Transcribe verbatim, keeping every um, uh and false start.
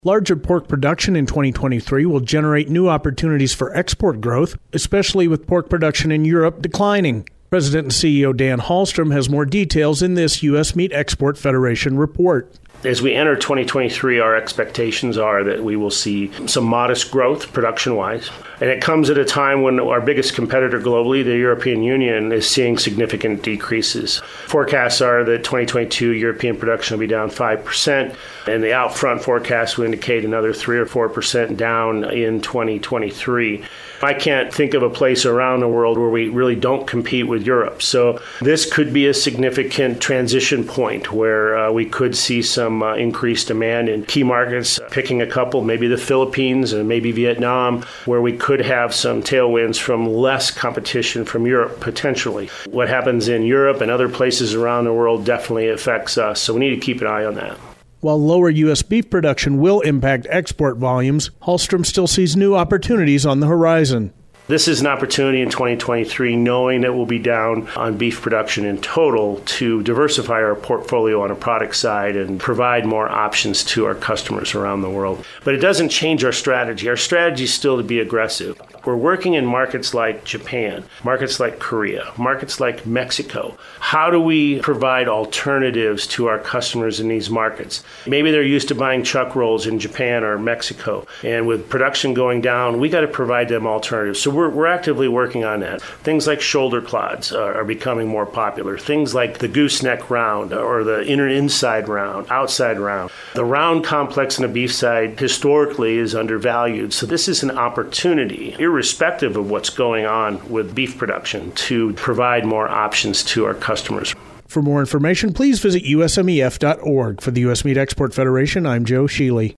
Larger pork production in twenty twenty-three will generate new opportunities for export growth, especially with pork production in Europe declining. President and C E O Dan Halstrom has more details in this U S Meat Export Federation report. As we enter twenty twenty-three, our expectations are that we will see some modest growth production-wise. And it comes at a time when our biggest competitor globally, the European Union, is seeing significant decreases. Forecasts are that twenty twenty-two European production will be down five percent, and the outfront forecasts will indicate another three or four percent down in twenty twenty-three. I can't think of a place around the world where we really don't compete with Europe. So this could be a significant transition point where uh, we could see some uh, increased demand in key markets, picking a couple, maybe the Philippines and maybe Vietnam, where we could have some tailwinds from less competition from Europe potentially. What happens in Europe and other places around the world definitely affects us, so we need to keep an eye on that. While lower U S beef production will impact export volumes, Halstrom still sees new opportunities on the horizon. This is an opportunity in twenty twenty-three, knowing that we'll be down on beef production in total, to diversify our portfolio on a product side and provide more options to our customers around the world. But it doesn't change our strategy. Our strategy is still to be aggressive. We're working in markets like Japan, markets like Korea, markets like Mexico. How do we provide alternatives to our customers in these markets? Maybe they're used to buying chuck rolls in Japan or Mexico, and with production going down, we got to provide them alternatives. So we're, we're actively working on that. Things like shoulder clods are, are becoming more popular. Things like the gooseneck round or the inner inside round, outside round. The round complex on the beef side historically is undervalued. So this is an opportunity, irrespective of what's going on with beef production, to provide more options to our customers. For more information, please visit U S M E F dot org. For the U S Meat Export Federation, I'm Joe Sheely.